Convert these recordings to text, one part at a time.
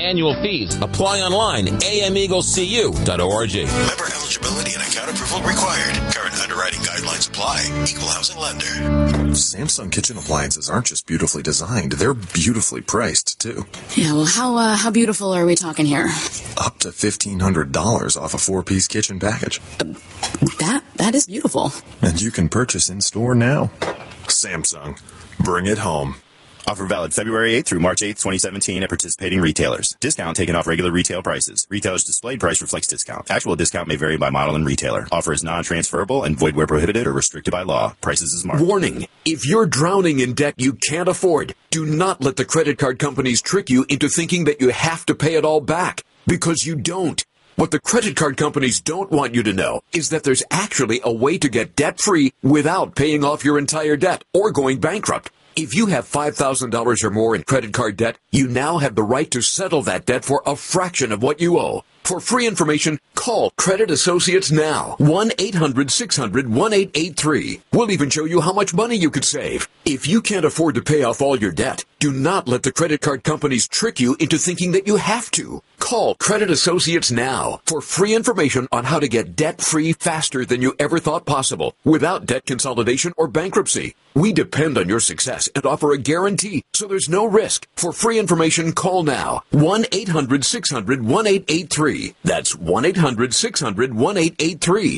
annual fees. Apply online, ameaglecu.org. Member eligibility and account approval required. Current underwriting guidelines apply. Equal housing lender. Samsung kitchen appliances aren't just beautifully designed, they're beautifully priced, too. Yeah, well, how beautiful are we talking here? Up to $1,500 off a 4-piece kitchen package. That is beautiful. And you can purchase in-store now. Samsung. Bring it home. Offer valid February 8th through March 8th, 2017 at participating retailers. Discount taken off regular retail prices. Retailer's displayed price reflects discount. Actual discount may vary by model and retailer. Offer is non-transferable and void where prohibited or restricted by law. Prices as marked. Warning. If you're drowning in debt you can't afford, do not let the credit card companies trick you into thinking that you have to pay it all back. Because you don't. What the credit card companies don't want you to know is that there's actually a way to get debt-free without paying off your entire debt or going bankrupt. If you have $5,000 or more in credit card debt, you now have the right to settle that debt for a fraction of what you owe. For free information, call Credit Associates now. 1-800-600-1883. We'll even show you how much money you could save. If you can't afford to pay off all your debt, do not let the credit card companies trick you into thinking that you have to. Call Credit Associates now for free information on how to get debt-free faster than you ever thought possible, without debt consolidation or bankruptcy. We depend on your success and offer a guarantee, so there's no risk. For free information, call now. 1-800-600-1883. That's 1-800-600-1883.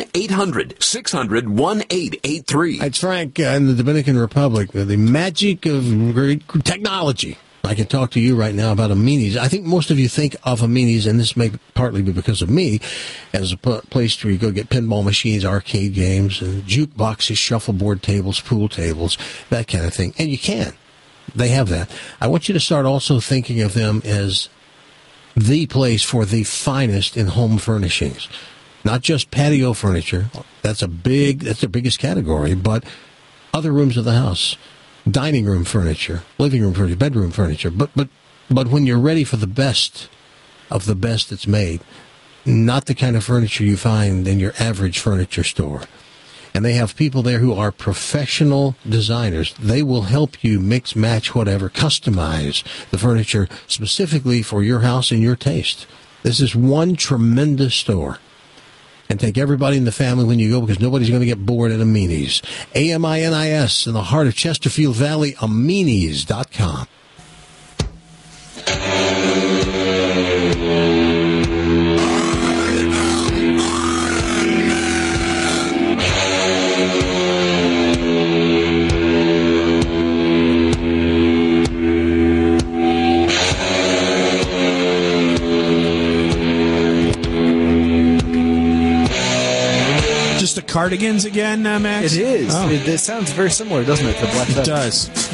1-800-600-1883. It's Frank in the Dominican Republic. The magic of great technology. I can talk to you right now about Amini's. I think most of you think of Amini's, and this may partly be because of me, as a place where you go get pinball machines, arcade games, and jukeboxes, shuffleboard tables, pool tables, that kind of thing. And you can. They have that. I want you to start also thinking of them as the place for the finest in home furnishings. Not just patio furniture. That's their biggest category, but other rooms of the house. Dining room furniture, living room furniture, bedroom furniture. But when you're ready for the best of the best that's made, not the kind of furniture you find in your average furniture store. And they have people there who are professional designers. They will help you mix, match, whatever, customize the furniture specifically for your house and your taste. This is one tremendous store. And take everybody in the family when you go, because nobody's going to get bored at Amini's. Aminis in the heart of Chesterfield Valley, Aminis.com. The Cardigans again, Max? It is. Oh. It sounds very similar, doesn't it? To Black Sabbath. It does. It's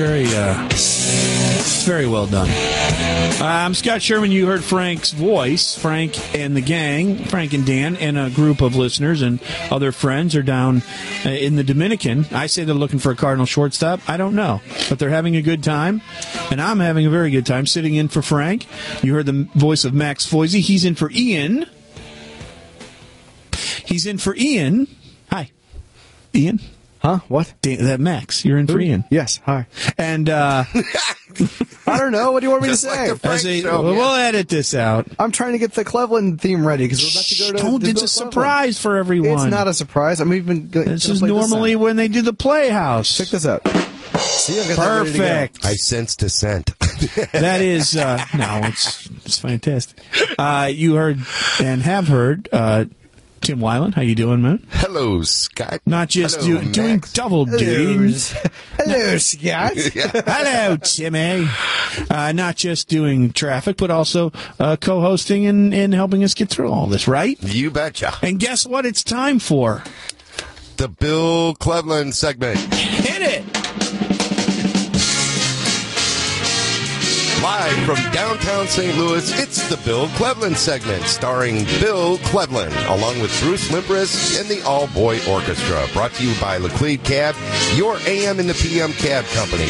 very well done. I'm Scott Sherman. You heard Frank's voice. Frank and the gang, Frank and Dan, and a group of listeners and other friends are down in the Dominican. I say they're looking for a Cardinal shortstop. I don't know. But they're having a good time, and I'm having a very good time sitting in for Frank. You heard the voice of Max Foisey. He's in for Ian. Hi. Ian? Huh? What? That Max. You're in for Ian. Yes. Hi. And, I don't know. What do you want me to say? We'll edit this out. I'm trying to get the Cleveland theme ready because we're about to go to. It's a surprise for everyone. It's not a surprise. I'm even. This is normally when they do the Playhouse. Check this out. See, I've got perfect. I sense dissent. That is it's fantastic. You heard and have heard. Tim Weiland, how you doing, man? Hello, Scott. Not just doing double duty. Hello, Scott. Hello, Timmy. Not just doing traffic, but also co-hosting and helping us get through all this, right? You betcha. And guess what it's time for? The Bill Cleveland segment. Hit it! Live from downtown St. Louis, it's the Bill Cleveland segment, starring Bill Cleveland, along with Bruce Limpris and the All-Boy Orchestra. Brought to you by Laclede Cab, your AM and the PM cab company,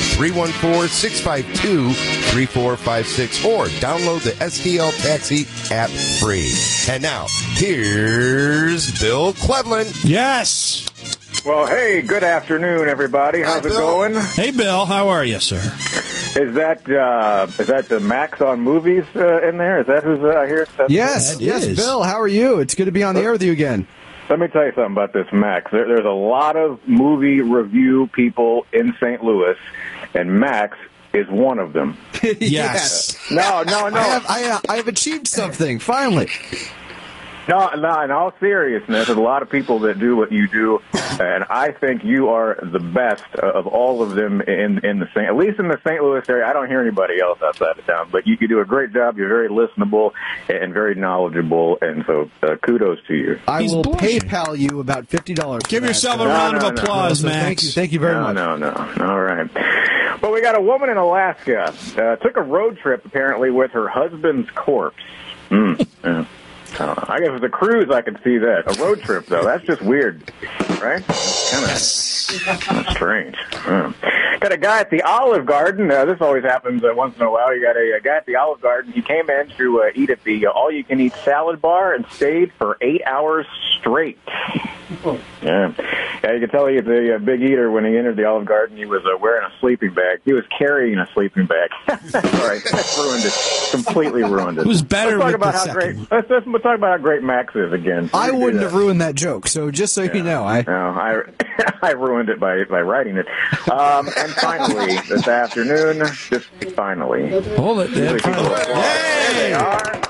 314-652-3456, or download the STL Taxi app free. And now, here's Bill Cleveland. Yes! Well, hey, good afternoon, everybody. How's it going? Hey, Bill. How are you, sir? Is that the Max on movies in there? Is that who's here? Yes, Bill, how are you? It's good to be on the air with you again. Let me tell you something about this Max. There's a lot of movie review people in St. Louis, and Max is one of them. Yes. No. I have achieved something, finally. No, in all seriousness, there's a lot of people that do what you do, and I think you are the best of all of them at least in the St. Louis area. I don't hear anybody else outside of town, but you do a great job. You're very listenable and very knowledgeable, and so kudos to you. I will PayPal you about $50. Give yourself a round of applause, Max. Thank you very much. No. All right. Well, we got a woman in Alaska. Took a road trip, apparently, with her husband's corpse. Yeah. I guess with a cruise, I could see that. A road trip, though, that's just weird, right? Kind of strange. Got a guy at the Olive Garden. This always happens once in a while. You got a guy at the Olive Garden. He came in to eat at the all-you-can-eat salad bar and stayed for 8 hours straight. Yeah, you can tell he's a big eater. When he entered the Olive Garden, he was wearing a sleeping bag. He was carrying a sleeping bag. Sorry, ruined it. Completely ruined it. It was better Let's with talk about the how second. great. Let's talk about how great Max is again. I wouldn't have ruined that joke, so just so you know, I ruined it by writing it. And finally, this afternoon, just finally. Hold it. There they are.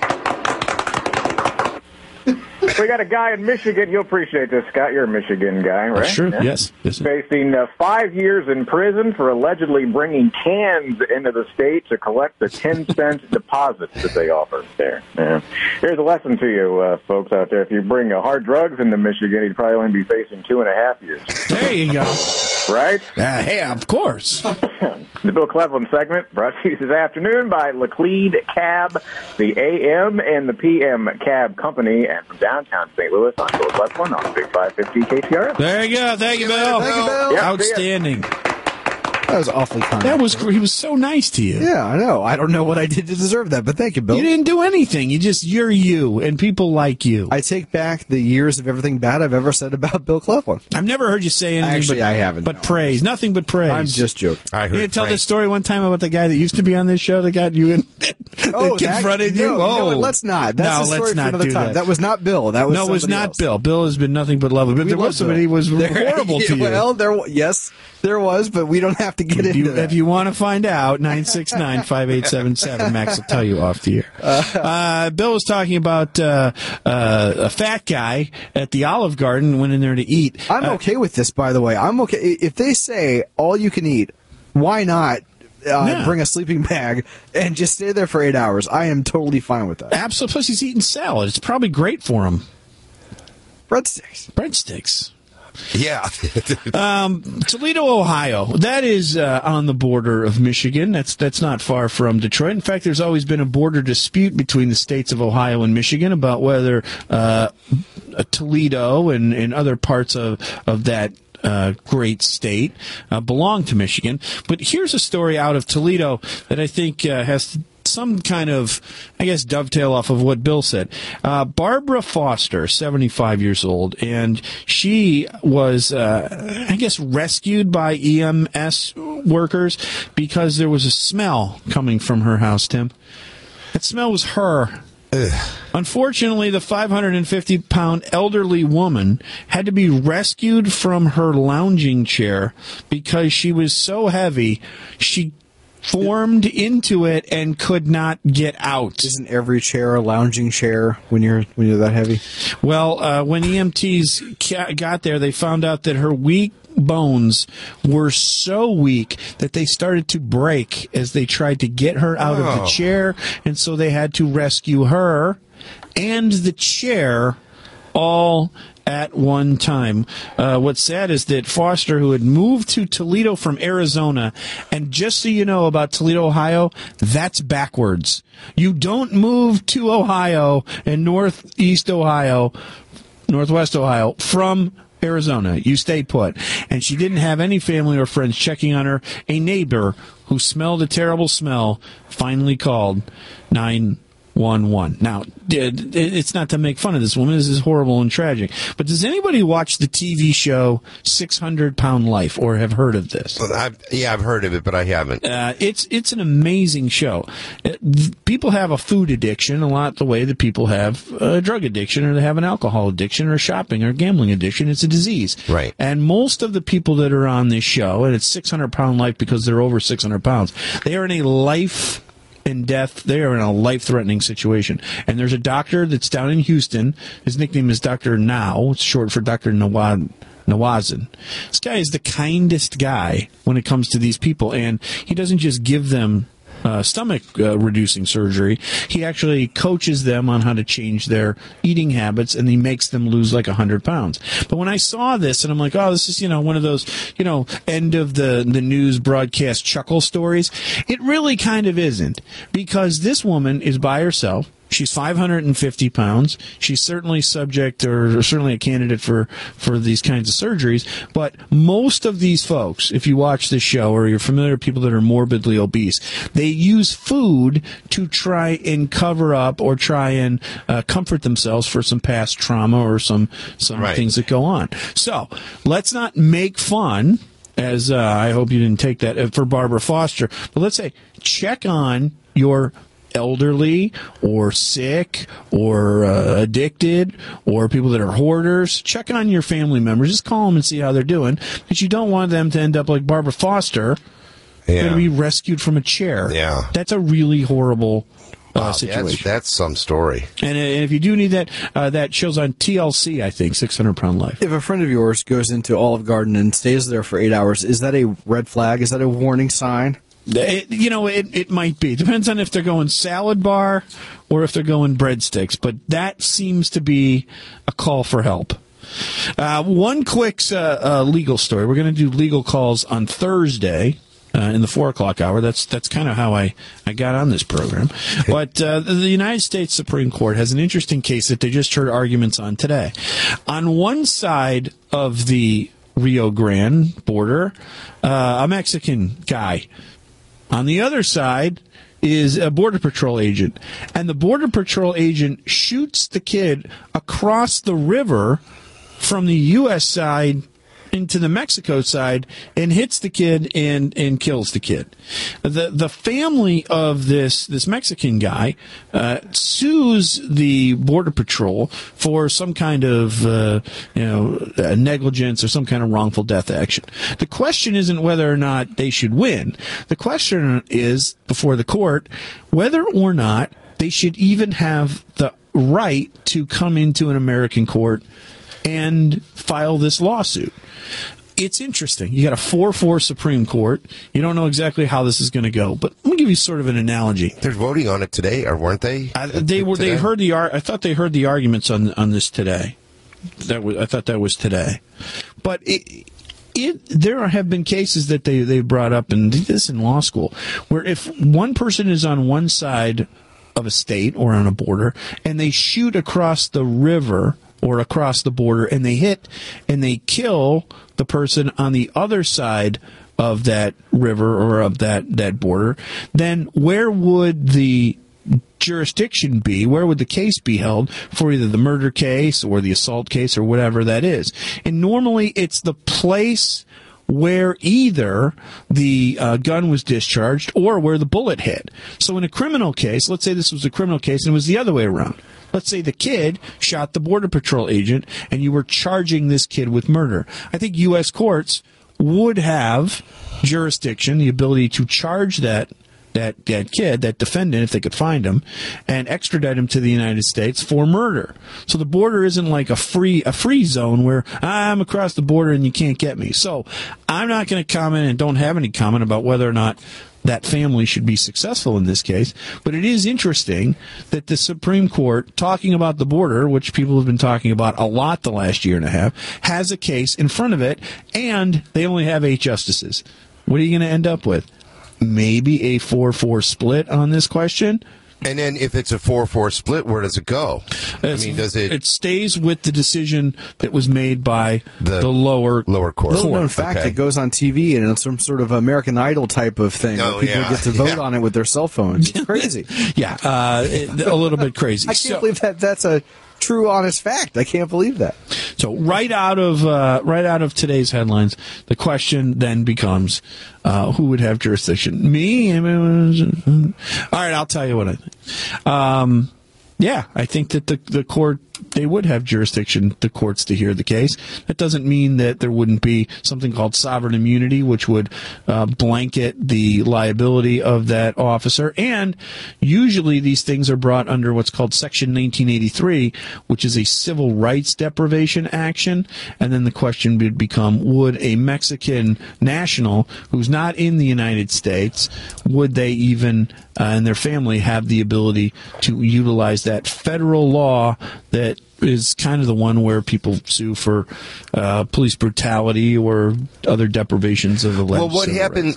We got a guy in Michigan. You'll appreciate this, Scott. You're a Michigan guy, right? That's true. Yeah. Yes. Facing 5 years in prison for allegedly bringing cans into the state to collect the 10-cent deposits that they offer there. Yeah. Here's a lesson to you, folks out there. If you bring hard drugs into Michigan, you'd probably only be facing 2.5 years. There you go. Right? Hey, of course. The Bill Cleveland segment brought to you this afternoon by Laclede Cab, the AM and the PM Cab Company, and from downtown St. Louis on Bill Cleveland on Big 550 KTRS. There you go. Thank you, Bill. Thank you, Bill. Yep, Outstanding. That was awfully kind. He was so nice to you. Yeah, I know. I don't know what I did to deserve that, but thank you, Bill. You didn't do anything. You're you, and people like you. I take back the years of everything bad I've ever said about Bill Cleveland. I've never heard you say anything. I haven't. But praise. Nothing but praise. I'm just joking. I heard You didn't tell Frank. this story one time about the guy that used to be on this show that got you in, that confronted you? No, let's not. That's a story let's for not another do time. that. That was not Bill. That was No, it was somebody not else. Bill. Bill has been nothing but lovely. But there was somebody who was horrible to you. Well, there was, but we don't have to get into that. If you want to find out, 969-5877. Max will tell you off the air. Bill was talking about a fat guy at the Olive Garden went in there to eat. I'm okay with this, by the way. I'm okay. If they say all you can eat, why not bring a sleeping bag and just stay there for 8 hours? I am totally fine with that. Absolutely. Plus, he's eating salad. It's probably great for him. Breadsticks. Yeah. Toledo, Ohio. That is on the border of Michigan. That's not far from Detroit. In fact, there's always been a border dispute between the states of Ohio and Michigan about whether Toledo and other parts of that great state belong to Michigan. But here's a story out of Toledo that I think has some kind of, I guess, dovetail off of what Bill said. Barbara Foster, 75 years old, and she was, I guess, rescued by EMS workers because there was a smell coming from her house, Tim. That smell was her. Ugh. Unfortunately, the 550-pound elderly woman had to be rescued from her lounging chair because she was so heavy, she formed into it and could not get out. Isn't every chair a lounging chair when you're that heavy? Well, when EMTs got there, they found out that her weak bones were so weak that they started to break as they tried to get her out of the chair, and so they had to rescue her and the chair all at one time. What's sad is that Foster, who had moved to Toledo from Arizona, and just so you know about Toledo, Ohio, that's backwards. You don't move to Ohio and northwest Ohio from Arizona. You stay put. And she didn't have any family or friends checking on her. A neighbor who smelled a terrible smell finally called 911. Now, it's not to make fun of this woman. This is horrible and tragic. But does anybody watch the TV show 600 Pound Life or have heard of this? I've heard of it, but I haven't. It's an amazing show. People have a food addiction a lot the way that people have a drug addiction, or they have an alcohol addiction, or a shopping or gambling addiction. It's a disease. Right. And most of the people that are on this show, and it's 600 Pound Life because they're over 600 pounds, they are in a life and death. They are in a life-threatening situation. And there's a doctor that's down in Houston. His nickname is Dr. Now. It's short for Dr. Nawazin. This guy is the kindest guy when it comes to these people, and he doesn't just give them stomach reducing surgery. He actually coaches them on how to change their eating habits, and he makes them lose like 100 pounds. But when I saw this, and I'm like, oh, this is, one of those, end of the news broadcast chuckle stories. It really kind of isn't, because this woman is by herself. She's 550 pounds. She's certainly subject, or certainly a candidate for these kinds of surgeries. But most of these folks, if you watch this show or you're familiar with people that are morbidly obese, they use food to try and cover up or try and comfort themselves for some past trauma or some right. things that go on. So let's not make fun, as I hope you didn't take that, for Barbara Foster. But let's say, check on your elderly or sick or addicted or people that are hoarders. Check on your family members. Just call them and see how they're doing, because you don't want them to end up like Barbara Foster, going to be rescued from a chair. Yeah. That's a really horrible situation. That's some story. And if you do need that, that show's on TLC, I think, 600 Pound Life. If a friend of yours goes into Olive Garden and stays there for 8 hours, is that a red flag? Is that a warning sign? It might be. Depends on if they're going salad bar or if they're going breadsticks. But that seems to be a call for help. One quick legal story. We're going to do legal calls on Thursday in the 4 o'clock hour. That's kind of how I got on this program. But the United States Supreme Court has an interesting case that they just heard arguments on today. On one side of the Rio Grande border, a Mexican guy. On the other side is a Border Patrol agent, and the Border Patrol agent shoots the kid across the river from the U.S. side into the Mexico side and hits the kid and kills the kid. The family of this Mexican guy sues the Border Patrol for some kind of negligence or some kind of wrongful death action. The question isn't whether or not they should win. The question is, before the court, whether or not they should even have the right to come into an American court and file this lawsuit. It's interesting. You got a 4-4 Supreme Court. You don't know exactly how this is going to go, but let me give you sort of an analogy. They're voting on it today, or weren't they? They were. They heard the. I thought they heard the arguments on this today. I thought that was today, but there have been cases that they brought up, and did this in law school, where if one person is on one side of a state or on a border and they shoot across the river or across the border, and they hit and they kill the person on the other side of that river or of that border, then where would the jurisdiction be? Where would the case be held for either the murder case or the assault case or whatever that is? And normally it's the place where either the gun was discharged or where the bullet hit. So in a criminal case, let's say this was a criminal case and it was the other way around. Let's say the kid shot the Border Patrol agent and you were charging this kid with murder. I think U.S. courts would have jurisdiction, the ability to charge that kid, that defendant, if they could find him, and extradite him to the United States for murder. So the border isn't like a free zone where I'm across the border and you can't get me. So I'm not going to comment and don't have any comment about whether or not that family should be successful in this case. But it is interesting that the Supreme Court, talking about the border, which people have been talking about a lot the last year and a half, has a case in front of it, and they only have 8 justices. What are you going to end up with? Maybe a 4-4 split on this question? And then if it's a 4-4 split, where does it go? Does it? It stays with the decision that was made by the lower court. Little known fact, it goes on TV and it's some sort of American Idol type of thing. Where people get to vote on it with their cell phones. It's crazy. A little bit crazy. I can't believe that's a true, honest fact. I can't believe that. So right out of today's headlines, the question then becomes, who would have jurisdiction? Me? All right, I'll tell you what I think. I think that the court, they would have jurisdiction, the courts, to hear the case. That doesn't mean that there wouldn't be something called sovereign immunity, which would blanket the liability of that officer. And usually these things are brought under what's called Section 1983, which is a civil rights deprivation action. And then the question would become, would a Mexican national who's not in the United States, would they even, and their family, have the ability to utilize that federal law that is kind of the one where people sue for police brutality or other deprivations of alleged. Well, what happened?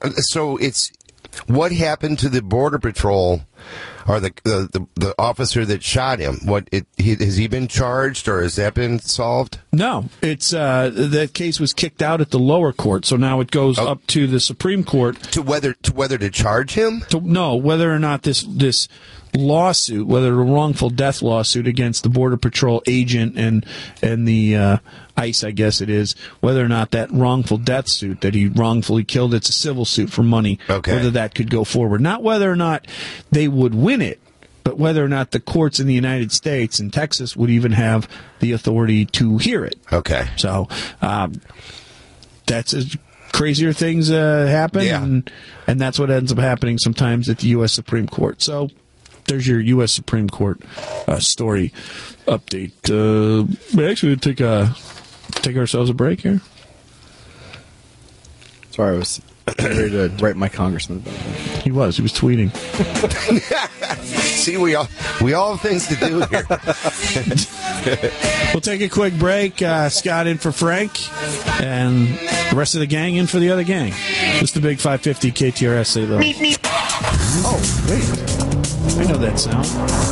What happened to the Border Patrol or the officer that shot him? Has he been charged or has that been solved? No, it's that case was kicked out at the lower court, so now it goes up to the Supreme Court to whether to charge him. Whether or not this lawsuit, whether a wrongful death lawsuit against the Border Patrol agent and the ICE, I guess it is, whether or not that wrongful death suit that he wrongfully killed, it's a civil suit for money, whether that could go forward. Not whether or not they would win it, but whether or not the courts in the United States and Texas would even have the authority to hear it. Okay. So that's crazier things happen, and that's what ends up happening sometimes at the U.S. Supreme Court. So there's your U.S. Supreme Court story update. Actually, take ourselves a break here. Sorry, I was ready to write my congressman about that. He was tweeting. See, we all have things to do here. We'll take a quick break. Scott in for Frank, and the rest of the gang in for the other gang. It's the Big 550 KTRS St. Louis. Oh, wait. I know that sound.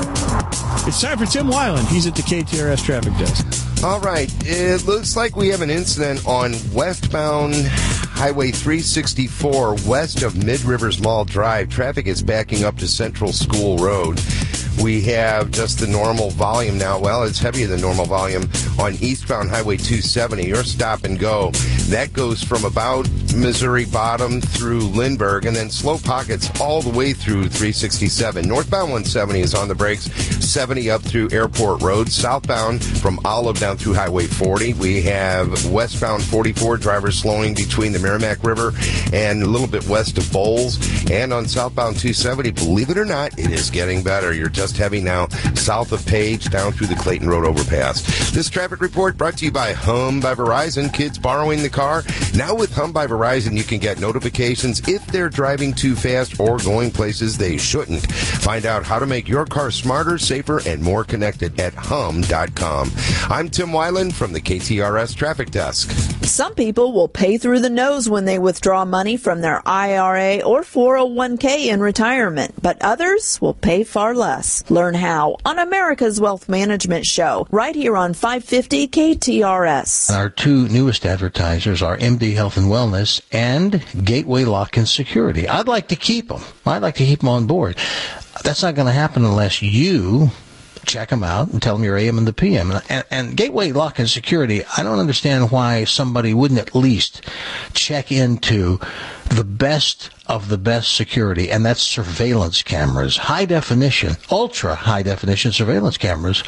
It's time for Tim Weiland. He's at the KTRS traffic desk. All right. It looks like we have an incident on westbound Highway 364 west of Mid-Rivers Mall Drive. Traffic is backing up to Central School Road. We have just the normal volume now. Well, it's heavier than normal volume on eastbound Highway 270. Your stop and go. That goes from about Missouri Bottom through Lindbergh, and then slow pockets all the way through 367. Northbound 170 is on the brakes. 70 up through Airport Road. Southbound from Olive down through Highway 40. We have westbound 44 drivers slowing between the Merrimack River and a little bit west of Bowles. And on southbound 270, believe it or not, it is getting better. You're just heavy now south of Page down through the Clayton Road overpass. This traffic report brought to you by Hum by Verizon. Kids borrowing the car. Now with Hum by Verizon, you can get notifications if they're driving too fast or going places they shouldn't. Find out how to make your car smarter, safer, and more connected at hum.com. I'm Tim Weiland from the KTRS Traffic Desk. Some people will pay through the nose when they withdraw money from their IRA or 401k in retirement, but others will pay far less. Learn how on America's Wealth Management Show, right here on 550 KTRS. Our two newest advertisers are MD Health and Wellness and Gateway Lock and Security. I'd like to keep them. I'd like to keep them on board. That's not going to happen unless you check them out and tell them you're AM and the PM. And Gateway Lock and Security, I don't understand why somebody wouldn't at least check into the best of the best security, and that's surveillance cameras. High definition, ultra high definition surveillance cameras.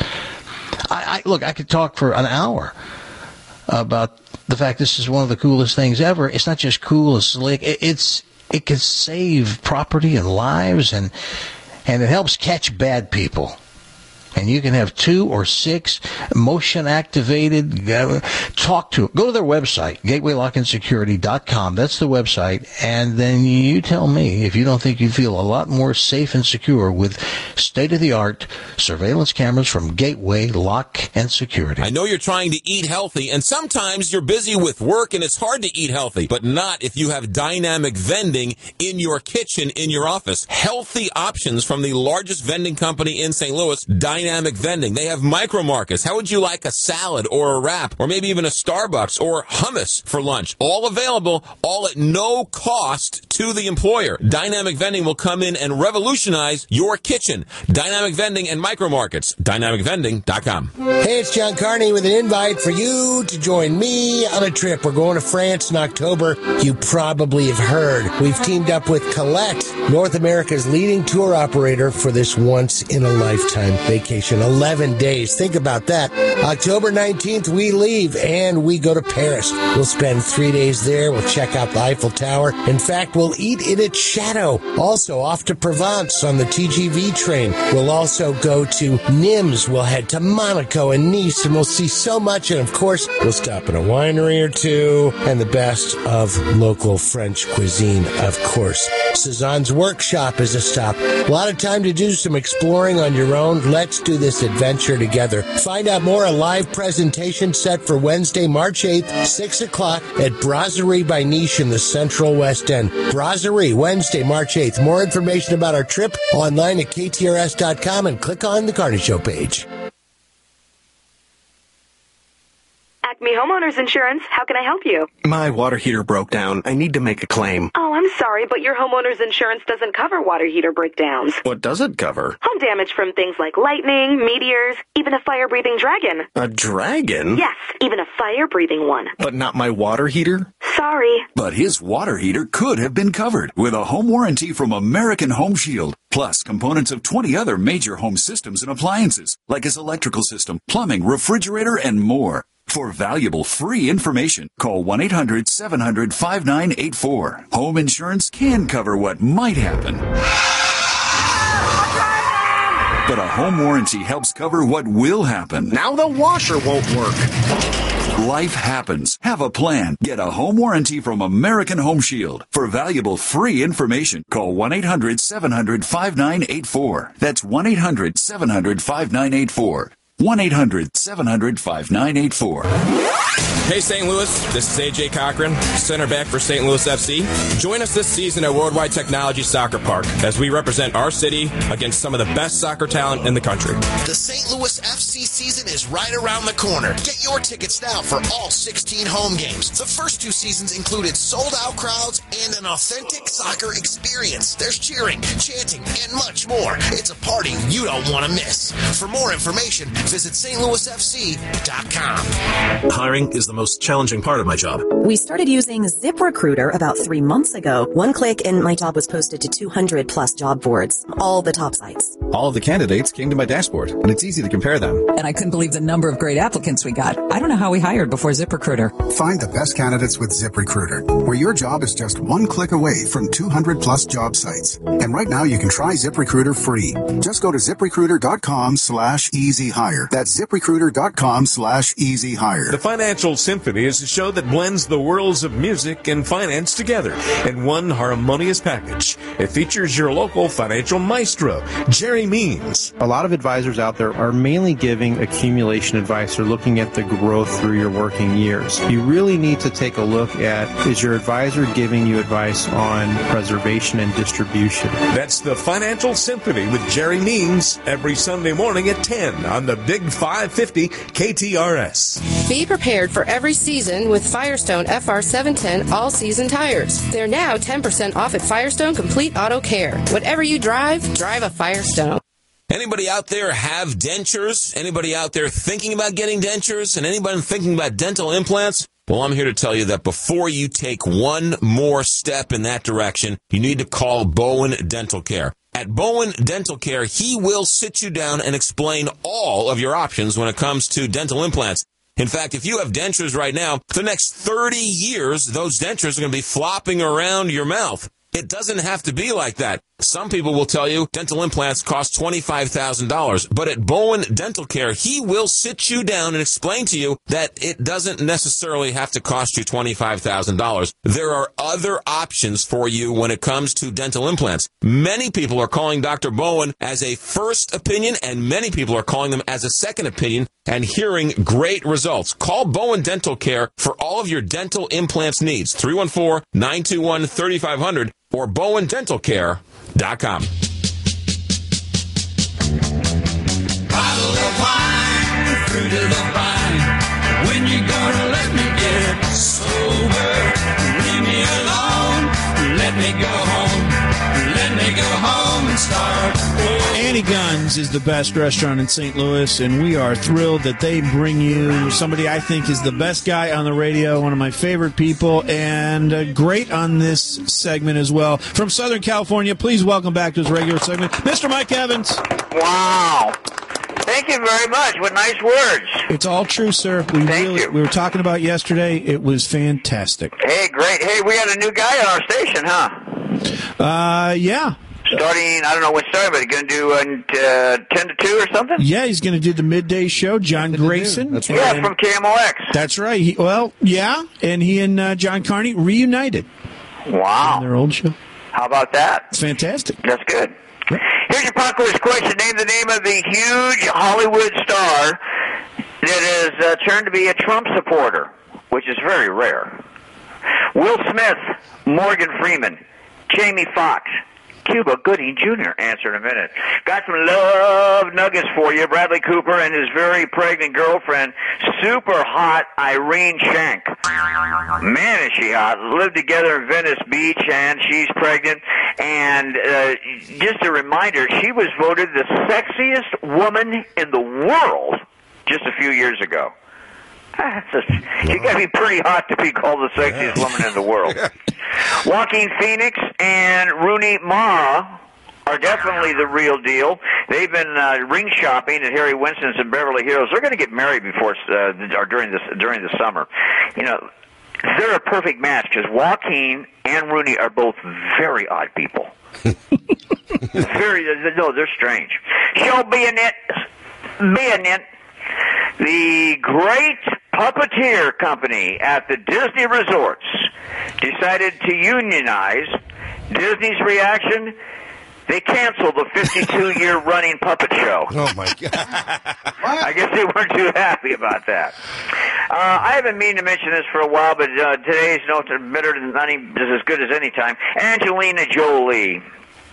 Look, I could talk for an hour about the fact this is one of the coolest things ever. It's not just cool and slick. It can save property and lives, and it helps catch bad people. And you can have 2 or 6 motion activated. Talk to them. Go to their website, gatewaylockandSecurity.com. That's the website. And then you tell me if you don't think you feel a lot more safe and secure with state-of-the-art surveillance cameras from Gateway Lock and Security. I know you're trying to eat healthy, and sometimes you're busy with work and it's hard to eat healthy, but not if you have dynamic vending in your kitchen, in your office. Healthy options from the largest vending company in St. Louis, Dynamic Vending. They have micro markets. How would you like a salad or a wrap or maybe even a Starbucks or hummus for lunch? All available, all at no cost to the employer. Dynamic Vending will come in and revolutionize your kitchen. Dynamic Vending and micro markets. DynamicVending.com. Hey, it's John Carney with an invite for you to join me on a trip. We're going to France in October. You probably have heard. We've teamed up with Colette, North America's leading tour operator, for this once-in-a-lifetime vacation. 11 days. Think about that. October 19th, we leave, and we go to Paris. We'll spend 3 days there. We'll check out the Eiffel Tower. In fact, we'll eat in its shadow. Also, off to Provence on the TGV train. We'll also go to Nîmes. We'll head to Monaco and Nice, and we'll see so much. And, of course, we'll stop in a winery or two, and the best of local French cuisine, of course. Cezanne's Workshop is a stop. A lot of time to do some exploring on your own. Let's do this adventure together. Find out more. A live presentation set for Wednesday, March 8th, 6 o'clock at Brasserie by Niche in the Central West End. Brasserie, Wednesday, March 8th. More information about our trip online at ktrs.com and click on the Carney Show page. Acme Homeowners Insurance. How can I help you? My water heater broke down. I need to make a claim. Oh, I'm sorry, but your homeowner's insurance doesn't cover water heater breakdowns. What does it cover? Home damage from things like lightning, meteors, even a fire-breathing dragon. A dragon? Yes, even a fire-breathing one. But not my water heater? Sorry. But his water heater could have been covered with a home warranty from American Home Shield, plus components of 20 other major home systems and appliances, like his electrical system, plumbing, refrigerator, and more. For valuable free information, call 1-800-700-5984. Home insurance can cover what might happen, but a home warranty helps cover what will happen. Now the washer won't work. Life happens. Have a plan. Get a home warranty from American Home Shield. For valuable free information, call 1-800-700-5984. That's 1-800-700-5984. 1-800-700-5984. Hey, St. Louis, this is A.J. Cochran, center back for St. Louis FC. Join us this season at Worldwide Technology Soccer Park as we represent our city against some of the best soccer talent in the country. The St. Louis FC season is right around the corner. Get your tickets now for all 16 home games. The first 2 seasons included sold-out crowds and an authentic soccer experience. There's cheering, chanting, and much more. It's a party you don't want to miss. For more information, visit stlouisfc.com. Hiring is the most challenging part of my job. We started using ZipRecruiter about 3 months ago. One click and my job was posted to 200 plus job boards, all the top sites. All of the candidates came to my dashboard, and it's easy to compare them. And I couldn't believe the number of great applicants we got. I don't know how we hired before ZipRecruiter. Find the best candidates with ZipRecruiter, where your job is just one click away from 200 plus job sites. And right now you can try ZipRecruiter free. Just go to ZipRecruiter.com/easyhire. That's ZipRecruiter.com/easyhire. The Financial Symphony is a show that blends the worlds of music and finance together in one harmonious package. It features your local financial maestro, Jerry Means. A lot of advisors out there are mainly giving accumulation advice or looking at the growth through your working years. You really need to take a look at, is your advisor giving you advice on preservation and distribution? That's the Financial Symphony with Jerry Means every Sunday morning at 10 on the Big 550 KTRS. Be prepared for every season with Firestone FR710 all-season tires. They're now 10% off at Firestone Complete Auto Care. Whatever you drive, drive a Firestone. Anybody out there have dentures? Anybody out there thinking about getting dentures? And anybody thinking about dental implants? Well, I'm here to tell you that before you take one more step in that direction, you need to call Bowen Dental Care. At Bowen Dental Care, he will sit you down and explain all of your options when it comes to dental implants. In fact, if you have dentures right now, for the next 30 years, those dentures are going to be flopping around your mouth. It doesn't have to be like that. Some people will tell you dental implants cost $25,000, but at Bowen Dental Care, he will sit you down and explain to you that it doesn't necessarily have to cost you $25,000. There are other options for you when it comes to dental implants. Many people are calling Dr. Bowen as a first opinion, and many people are calling them as a second opinion and hearing great results. Call Bowen Dental Care for all of your dental implants needs. 314-921-3500 or BowenDentalCare.com. Bottle of wine, fruit of the vine. When you gonna let me get sober? Leave me alone. Let me go home. Let me go home and start over. Annie Gunn's is the best restaurant in St. Louis, and we are thrilled that they bring you somebody I think is the best guy on the radio, one of my favorite people, and great on this segment as well. From Southern California, please welcome back to his regular segment, Mr. Mike Evans. Wow. Thank you very much. What nice words. It's all true, sir. We were talking about yesterday. It was fantastic. Hey, great. Hey, we got a new guy on our station, huh? Yeah. Starting, I don't know when starting, but he's going to do 10 to 2 or something? Yeah, he's going to do the midday show. John Grayson. That's right. Yeah, from KMOX. That's right. And he and John Carney reunited. Wow. On their old show. How about that? It's fantastic. That's good. Yep. Here's your pop quiz question. Name the name of the huge Hollywood star that has turned to be a Trump supporter, which is very rare. Will Smith, Morgan Freeman, Jamie Foxx, Cuba Gooding Jr. Answer in a minute. Got some love nuggets for you. Bradley Cooper and his very pregnant girlfriend, super hot Irene Shank. Man, is she hot. Lived together in Venice Beach, and she's pregnant. And just a reminder, she was voted the sexiest woman in the world just a few years ago. You got to be pretty hot to be called the sexiest woman in the world. Joaquin Phoenix and Rooney Mara are definitely the real deal. They've been ring shopping at Harry Winston's in Beverly Hills. They're going to get married before or during the summer. You know, they're a perfect match because Joaquin and Rooney are both very odd people. They're strange. Show Bayonet, the great puppeteer company at the Disney resorts decided to unionize. Disney's reaction? They canceled the 52-year running puppet show. Oh, my God. I guess they weren't too happy about that. I haven't mean to mention this for a while, but today's note is as good as any time. Angelina Jolie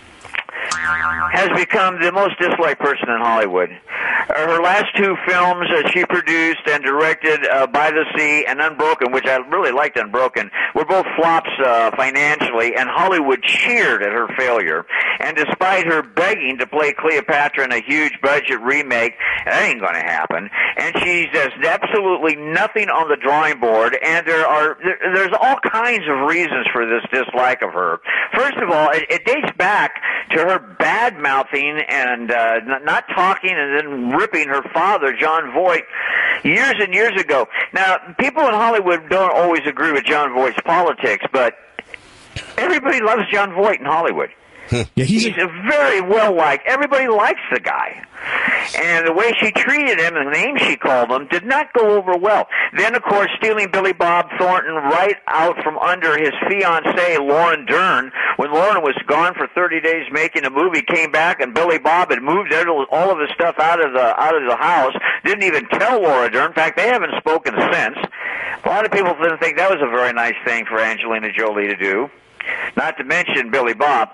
has become the most disliked person in Hollywood. Her last two films that she produced and directed, By the Sea and Unbroken, which I really liked Unbroken, were both flops financially, and Hollywood cheered at her failure. And despite her begging to play Cleopatra in a huge budget remake, that ain't going to happen. And she has absolutely nothing on the drawing board, and there's all kinds of reasons for this dislike of her. First of all, it dates back to her bad-mouthing and not talking and then ripping her father, John Voight, years and years ago. Now, people in Hollywood don't always agree with John Voight's politics, but everybody loves John Voight in Hollywood. Yeah, he's a very well-liked. Everybody likes the guy. And the way she treated him and the name she called him did not go over well. Then, of course, stealing Billy Bob Thornton right out from under his fiancée, Lauren Dern, when Lauren was gone for 30 days making a movie, came back, and Billy Bob had moved all of his stuff out of the house, didn't even tell Laura Dern. In fact, they haven't spoken since. A lot of people didn't think that was a very nice thing for Angelina Jolie to do. Not to mention Billy Bob.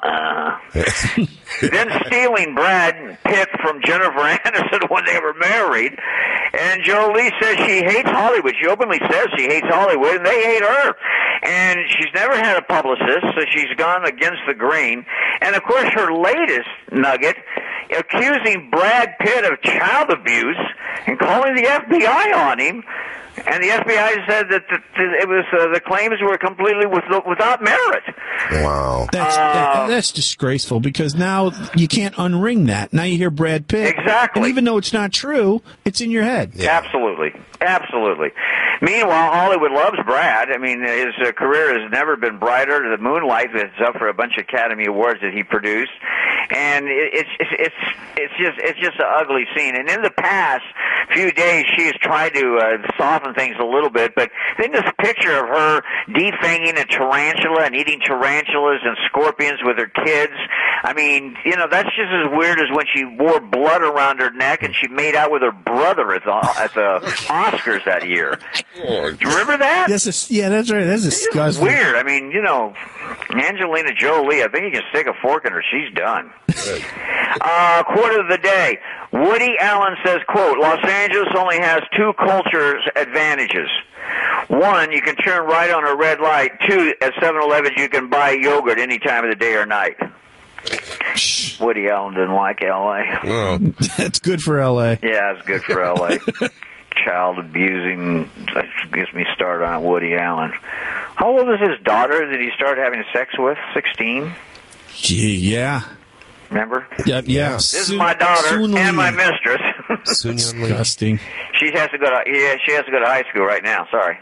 Then stealing Brad Pitt from Jennifer Aniston when they were married. And Jolie says she hates Hollywood. She openly says she hates Hollywood, and they hate her. And she's never had a publicist, so she's gone against the grain. And, of course, her latest nugget, accusing Brad Pitt of child abuse and calling the FBI on him. And the FBI said that it was the claims were completely without merit. Wow, that's disgraceful because now you can't unring that. Now you hear Brad Pitt, exactly, and even though it's not true, it's in your head. Yeah. Absolutely. Meanwhile, Hollywood loves Brad. I mean, his career has never been brighter. The Moonlight is up for a bunch of Academy Awards that he produced, and it's just an ugly scene. And in the past few days, she's tried to soften things a little bit, but then this picture of her defanging a tarantula and eating tarantulas and scorpions with her kids. I mean, you know, that's just as weird as when she wore blood around her neck and she made out with her brother at the Oscars that year. Do you remember that? That's right. That's disgusting. Weird. I mean, you know, Angelina Jolie, I think you can stick a fork in her. She's done. Quote of the day. Woody Allen says, quote, Los Angeles only has two culture advantages. One, you can turn right on a red light. Two, at 7-Elevens, you can buy yogurt any time of the day or night. Woody Allen didn't like L.A. Oh. That's good for L.A. Yeah, it's good for L.A. Child abusing, that gets me started on Woody Allen. How old is his daughter that he started having sex with? 16? Yeah. Remember? Yeah. This is my daughter and my mistress. Disgusting. She has to go to high school right now. Sorry.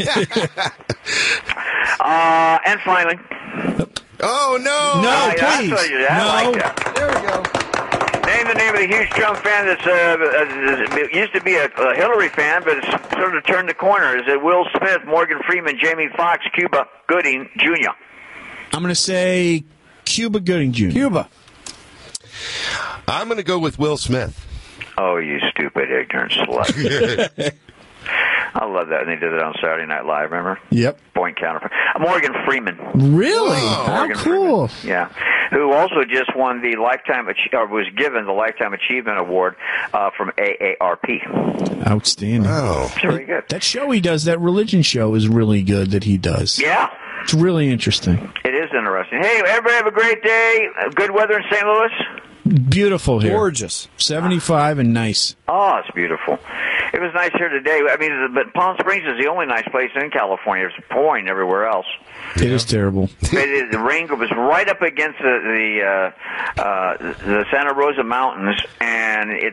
And finally. Oh no! No, please. I like that. There we go. Name the name of the huge Trump fan that's used to be a Hillary fan, but it's sort of turned the corner. Is it Will Smith, Morgan Freeman, Jamie Foxx, Cuba Gooding Jr.? I'm going to say Cuba Gooding Jr. Cuba. I'm going to go with Will Smith. Oh, you stupid, ignorant slut. I love that. And they did it on Saturday Night Live, remember? Yep. Point counter. Morgan Freeman. Really? How cool. Freeman. Yeah. Who also just won the was given the Lifetime Achievement Award from AARP. Outstanding. Oh. It's very good. That show he does, that religion show, is really good that he does. Yeah. It's really interesting. It is interesting. Hey, everybody have a great day. Good weather in St. Louis? Beautiful here. Gorgeous. 75 and nice. Oh, it's beautiful. It was nice here today. I mean, but Palm Springs is the only nice place in California. It's pouring everywhere else. It is terrible. The rain was right up against the Santa Rosa Mountains, and it's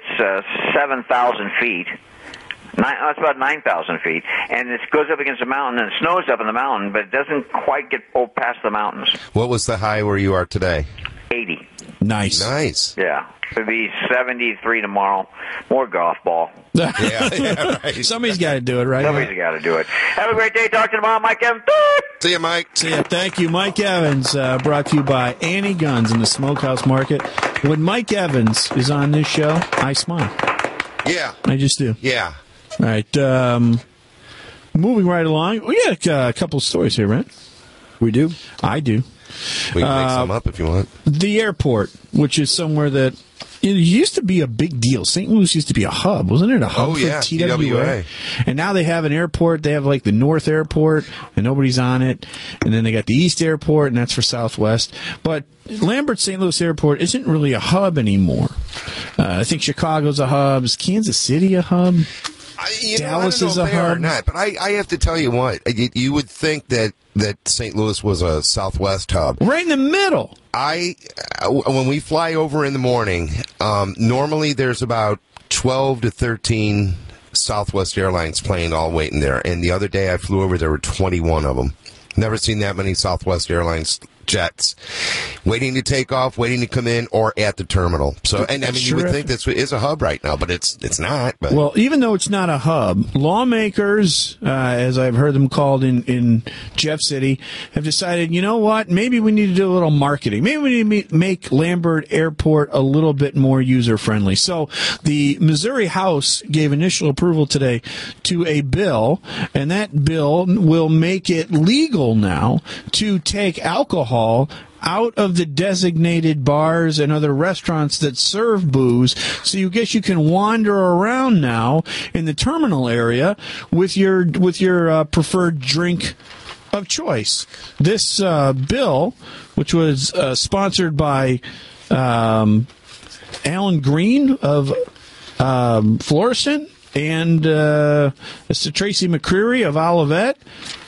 7,000 feet. That's about 9,000 feet, and it goes up against the mountain, and it snows up in the mountain, but it doesn't quite get past the mountains. What was the high where you are today? 80. Nice. Yeah. It'll be 73 tomorrow. More golf ball. Yeah, right. Somebody's got to do it, right? Somebody's got to do it. Have a great day. Talk to you tomorrow, Mike Evans. See you, Mike. See ya. Thank you. Mike Evans, brought to you by Annie Guns in the Smokehouse Market. When Mike Evans is on this show, I smile. Yeah. I just do. Yeah. All right. Moving right along. We got a couple of stories here, right? We do. I do. We can make some up if you want. The airport, which is somewhere that it used to be a big deal. St. Louis used to be a hub, wasn't it? A hub for TWA. And now they have an airport. They have like the North Airport, and nobody's on it. And then they got the East Airport, and that's for Southwest. But Lambert St. Louis Airport isn't really a hub anymore. I think Chicago's a hub. Is Kansas City a hub? Dallas is a hub. Or not, but I have to tell you what. You would think that St. Louis was a Southwest hub. Right in the middle. When we fly over in the morning, normally there's about 12 to 13 Southwest Airlines planes all waiting there. And the other day I flew over, there were 21 of them. Never seen that many Southwest Airlines jets waiting to take off, waiting to come in, or at the terminal. So, and I mean, you would think this is a hub right now, but it's not. But. Well, even though it's not a hub, lawmakers, as I've heard them called in Jeff City, have decided, you know what? Maybe we need to do a little marketing. Maybe we need to make Lambert Airport a little bit more user friendly. So, the Missouri House gave initial approval today to a bill, and that bill will make it legal now to take alcohol out of the designated bars and other restaurants that serve booze. So you guess you can wander around now in the terminal area with your preferred drink of choice. This bill, which was sponsored by Alan Green of Florissant and Tracy McCreary of Olivet.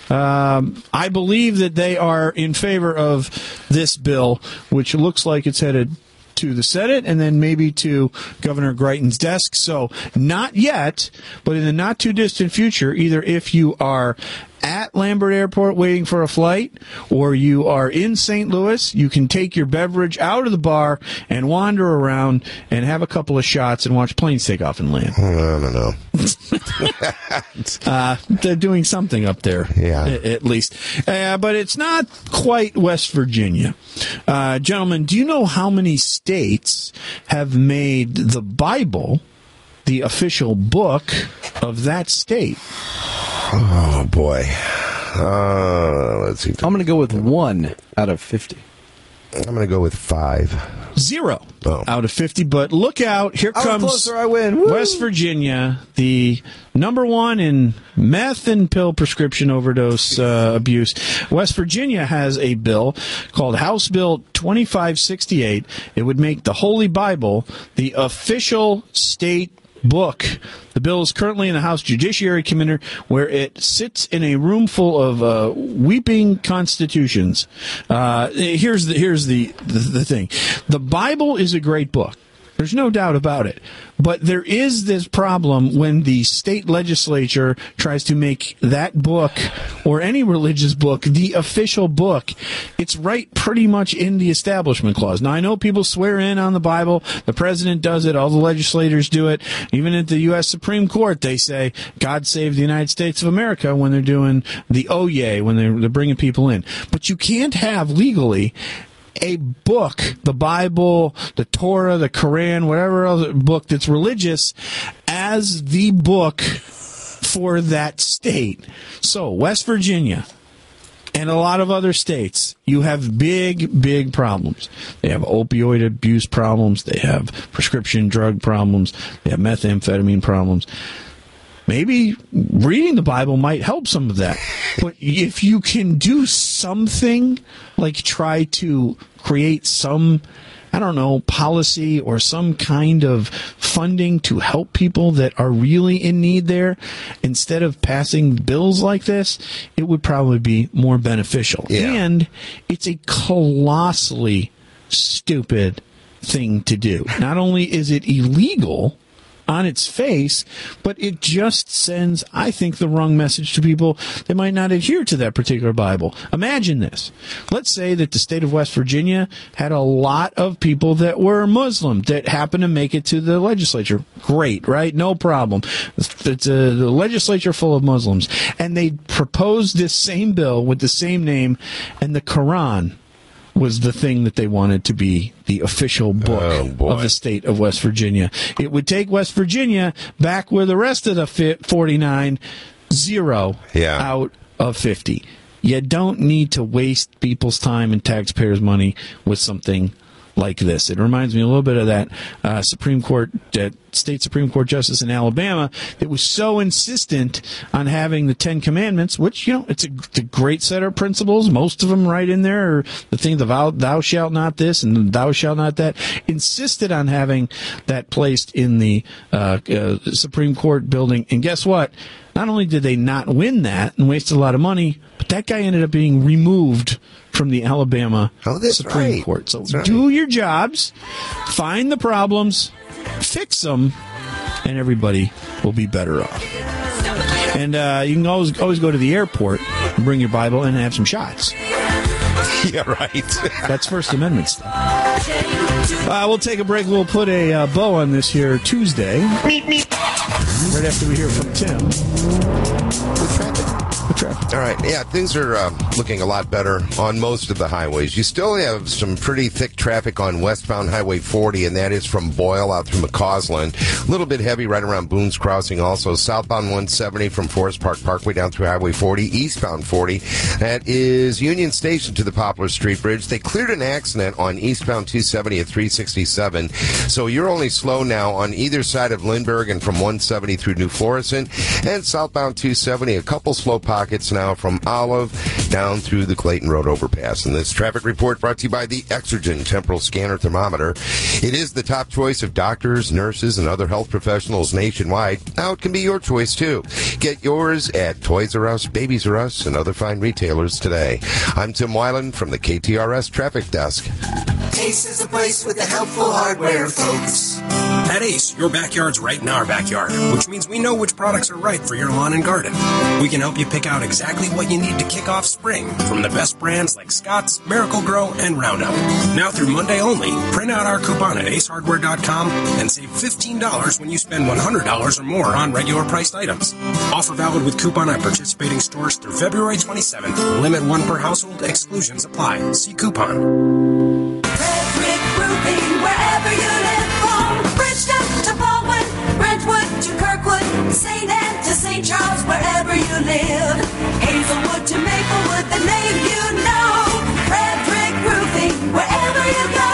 I believe that they are in favor of this bill, which looks like it's headed to the Senate and then maybe to Governor Greiten's desk. So not yet, but in the not too distant future, either if you are at Lambert Airport waiting for a flight, or you are in St. Louis, you can take your beverage out of the bar and wander around and have a couple of shots and watch planes take off and land. I don't know. They're doing something up there, at least. But it's not quite West Virginia. Gentlemen, do you know how many states have made the Bible the official book of that state? Oh, boy. Let's see. I'm going to go with 1 out of 50. I'm going to go with 5. 0 out of 50. But look out. Here comes closer I win. Woo! West Virginia, the number 1 in meth and pill prescription overdose abuse. West Virginia has a bill called House Bill 2568. It would make the Holy Bible the official state book. The bill is currently in the House Judiciary Committee, where it sits in a room full of weeping constitutions. Here's the thing. The Bible is a great book. There's no doubt about it. But there is this problem when the state legislature tries to make that book or any religious book the official book. It's right pretty much in the Establishment Clause. Now, I know people swear in on the Bible. The president does it. All the legislators do it. Even at the U.S. Supreme Court, they say, God save the United States of America when they're doing the Oyez, when they're bringing people in. But you can't have legally a book, the Bible, the Torah, the Quran, whatever other book that's religious, as the book for that state. So, West Virginia and a lot of other states, you have big problems. They have opioid abuse problems. They have prescription drug problems. They have methamphetamine problems. Maybe reading the Bible might help some of that. But if you can do something, like try to create some, I don't know, policy or some kind of funding to help people that are really in need there, instead of passing bills like this, it would probably be more beneficial. Yeah. And it's a colossally stupid thing to do. Not only is it illegal on its face, but it just sends, I think, the wrong message to people that might not adhere to that particular Bible. Imagine this. Let's say that the state of West Virginia had a lot of people that were Muslim that happened to make it to the legislature. Great, right? No problem. It's the legislature full of Muslims. And they proposed this same bill with the same name, and the Quran was the thing that they wanted to be the official book of the state of West Virginia. It would take West Virginia back where the rest of the 49, 0 out of 50. You don't need to waste people's time and taxpayers' money with something like this. It reminds me a little bit of that state Supreme Court justice in Alabama that was so insistent on having the 10 Commandments, which, it's a great set of principles. Most of them right in there are the thing, thou shalt not this and thou shalt not that. Insisted on having that placed in the Supreme Court building. And guess what? Not only did they not win that and wasted a lot of money, but that guy ended up being removed from the Alabama Supreme Court. So do your jobs, find the problems, fix them, and everybody will be better off. And you can always go to the airport and bring your Bible and have some shots. Yeah, right. That's First Amendment stuff. We'll take a break. We'll put a bow on this here Tuesday. Right after we hear from Tim. With traffic. All right. Yeah, things are looking a lot better on most of the highways. You still have some pretty thick traffic on westbound Highway 40, and that is from Boyle out through McCausland. A little bit heavy right around Boone's Crossing also. Southbound 170 from Forest Park Parkway down through Highway 40. Eastbound 40, that is Union Station to the Poplar Street Bridge. They cleared an accident on eastbound 270 at 367. So you're only slow now on either side of Lindbergh and from 170 through New Florissant. And southbound 270, a couple slow pockets now from Olive down through the Clayton Road overpass. And this traffic report brought to you by the Exergen Temporal Scanner Thermometer. It is the top choice of doctors, nurses, and other health professionals nationwide. Now it can be your choice, too. Get yours at Toys R Us, Babies R Us, and other fine retailers today. I'm Tim Weiland from the KTRS Traffic Desk. Ace is a place with the helpful hardware, folks. At Ace, your backyard's right in our backyard, which means we know which products are right for your lawn and garden. We can help you pick out exactly what you need to kick off spring from the best brands like Scott's, Miracle-Gro, and Roundup. Now through Monday only, print out our coupon at acehardware.com and save $15 when you spend $100 or more on regular priced items. Offer valid with coupon at participating stores through February 27th. Limit 1 per household. Exclusions apply. See coupon. Frederick Roofing, wherever you live, from Bridgeton to Baldwin, Brentwood to Kirkwood, St. Anne to St. Charles, wherever you live. Hazelwood to Maplewood, the name you know. Frederick Roofing, wherever you go.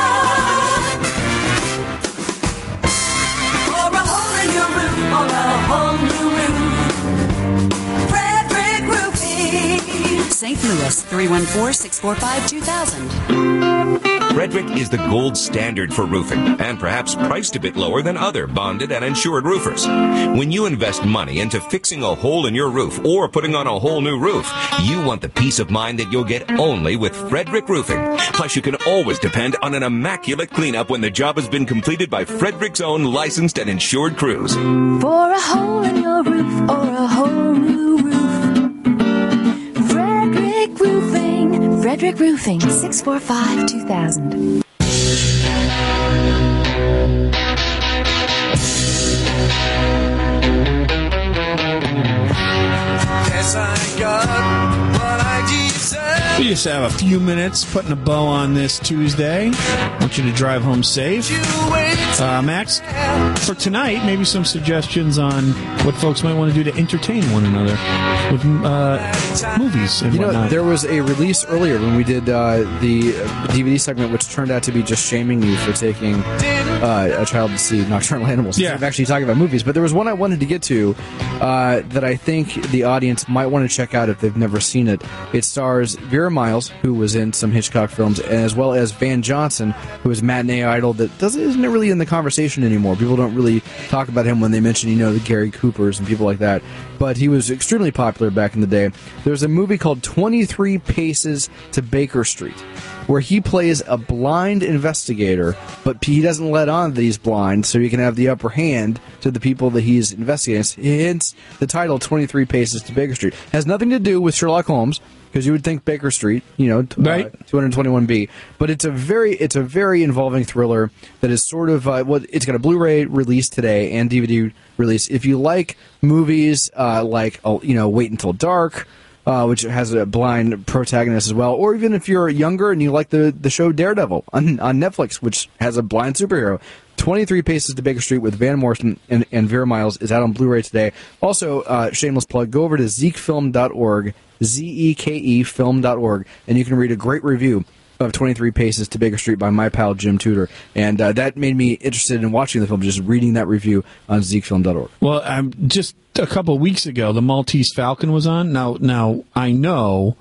For a hole in your roof or a whole new roof. Frederick Roofing. St. Louis, 314-645-2000. Frederick is the gold standard for roofing and perhaps priced a bit lower than other bonded and insured roofers. When you invest money into fixing a hole in your roof or putting on a whole new roof, you want the peace of mind that you'll get only with Frederick Roofing. Plus, you can always depend on an immaculate cleanup when the job has been completed by Frederick's own licensed and insured crews. For a hole in your roof or a whole new roof. Frederick Roofing. Frederick Roofing, 645-2000. Yes, I got what I deserve. We just have a few minutes putting a bow on this Tuesday. I want you to drive home safe. Max, for tonight, maybe some suggestions on what folks might want to do to entertain one another with movies and whatnot. There was a release earlier when we did the DVD segment, which turned out to be just shaming you for taking a child to see Nocturnal Animals. Yeah. I'm actually talking about movies, but there was one I wanted to get to that I think the audience might want to check out if they've never seen it. It stars Vera Miles, who was in some Hitchcock films, as well as Van Johnson, who is a matinee idol that isn't really in the conversation anymore. People don't really talk about him when they mention, the Gary Coopers and people like that. But he was extremely popular back in the day. There's a movie called 23 Paces to Baker Street, where he plays a blind investigator, but he doesn't let on that he's blind, so he can have the upper hand to the people that he's investigating. Hence, the title 23 Paces to Baker Street has nothing to do with Sherlock Holmes, because you would think Baker Street, right? 221B. But it's a very involving thriller that is sort of it's got a Blu-ray release today and DVD release. If you like movies like Wait Until Dark, which has a blind protagonist as well, or even if you're younger and you like the show Daredevil on Netflix, which has a blind superhero. 23 Paces to Baker Street with Van Morrison and Vera Miles is out on Blu-ray today. Also, shameless plug, go over to zekefilm.org, zekefilm.org, and you can read a great review of 23 Paces to Baker Street by my pal Jim Tudor. And that made me interested in watching the film, just reading that review on zekefilm.org. Well, just a couple of weeks ago, the Maltese Falcon was on. Now I know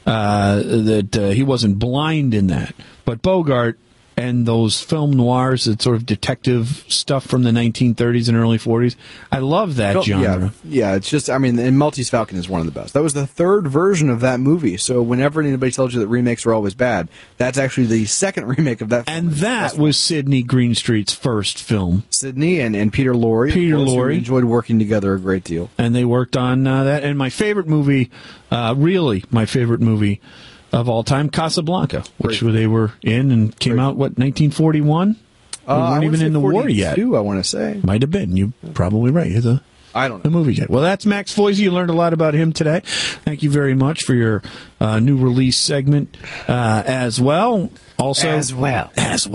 that he wasn't blind in that, but Bogart and those film noirs, that sort of detective stuff from the 1930s and early 40s. I love that genre. Yeah, it's just, and Maltese Falcon is one of the best. That was the third version of that movie, so whenever anybody tells you that remakes are always bad, that's actually the second remake of that film. And that was Sidney Greenstreet's first film. Sidney and Peter Lorre. Peter Lorre. Enjoyed working together a great deal. And they worked on that. And my favorite movie, really my favorite movie of all time, Casablanca, which they were in and came out, 1941? We weren't even in the war yet. I want to say. Might have been. You're probably right. I don't know. The movie yet. Well, that's Max Foisey. You learned a lot about him today. Thank you very much for your new release segment as well. Also, As well.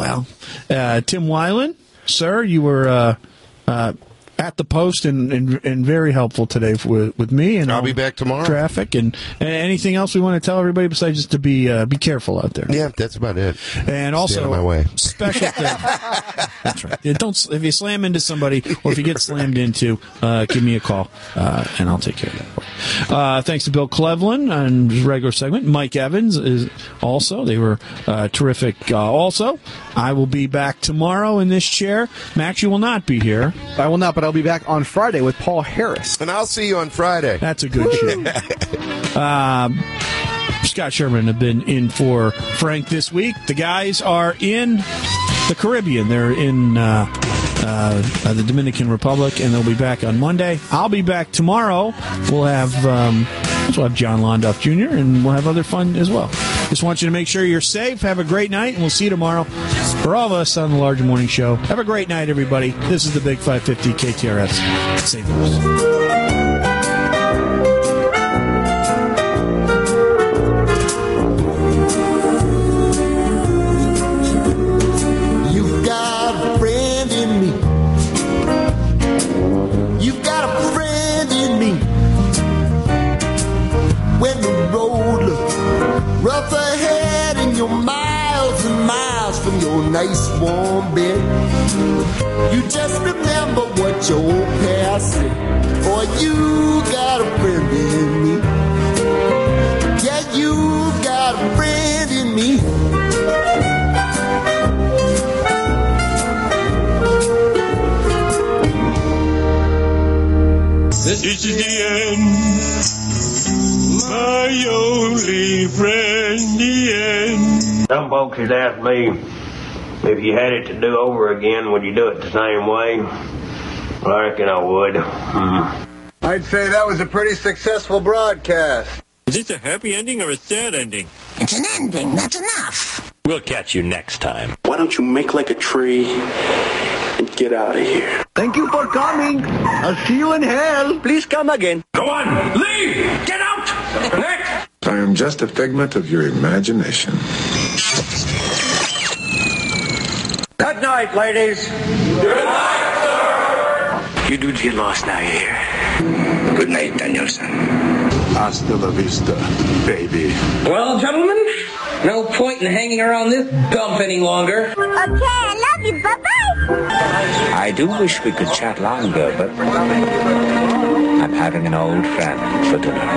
Tim Weiland, sir, you were at the post and very helpful today with me. And I'll be back tomorrow. Traffic and anything else we want to tell everybody besides just to be careful out there. Yeah, that's about it. And also, stay out of my way. Special thing. That's right. If you slam into somebody or if you get slammed into, give me a call and I'll take care of that for you. Thanks to Bill Cleveland on his regular segment. Mike Evans is also. They were terrific. Also, I will be back tomorrow in this chair. Max, you will not be here. I will not, but I'll be back on Friday with Paul Harris. And I'll see you on Friday. That's a good show. Scott Sherman have been in for Frank this week. The guys are in the Caribbean. They're in the Dominican Republic, and they'll be back on Monday. I'll be back tomorrow. We'll have John Londoff Jr., and we'll have other fun as well. Just want you to make sure you're safe. Have a great night, and we'll see you tomorrow. For all of us on the Larger Morning Show, have a great night, everybody. This is the Big 550 KTRS St. Louis. Rough ahead and you're miles and miles from your nice warm bed. You just remember what your old past said. Boy, you got a friend in me. Yeah, you got a friend in me. This is the end. My only friend, the end. Some folks has asked me, if you had it to do over again, would you do it the same way? Well, I reckon I would. I'd say that was a pretty successful broadcast. Is this a happy ending or a sad ending? It's an ending, that's enough. We'll catch you next time. Why don't you make like a tree and get out of here? Thank you for coming. I'll see you in hell. Please come again. Go on, leave! Get out! Next! I am just a figment of your imagination. Good night, ladies. Good night, sir! You dudes get lost now, you hear? Good night, Danielson. Hasta la vista, baby. Well, gentlemen, no point in hanging around this dump any longer. Okay, I love you. Bye-bye. I do wish we could chat longer, but I'm having an old friend for dinner.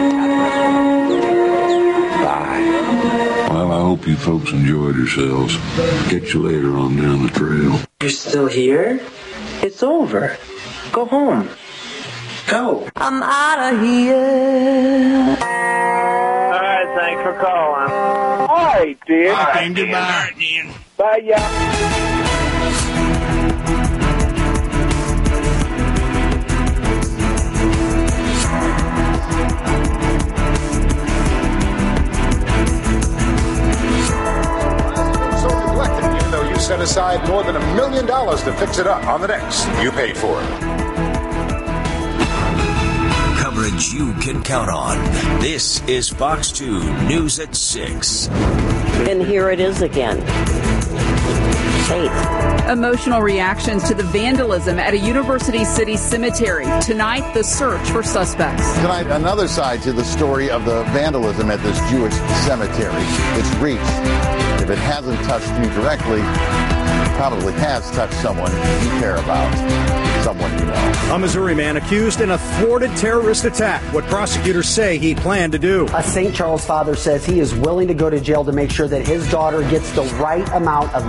Bye. Well, I hope you folks enjoyed yourselves. Catch you later on down the trail. You're still here? It's over. Go home. Go. I'm out of here. All right, thanks for calling. All right, dear. All right, goodbye. Bye, y'all. Set aside more than $1 million to fix it up on the next You Paid For It. Coverage you can count on. This is Fox 2 News at 6. And here it is again. Emotional reactions to the vandalism at a University City cemetery. Tonight, the search for suspects. Tonight, another side to the story of the vandalism at this Jewish cemetery. It's reach. If it hasn't touched you directly, it probably has touched someone you care about, someone you know. A Missouri man accused in a thwarted terrorist attack. What prosecutors say he planned to do. A St. Charles father says he is willing to go to jail to make sure that his daughter gets the right amount of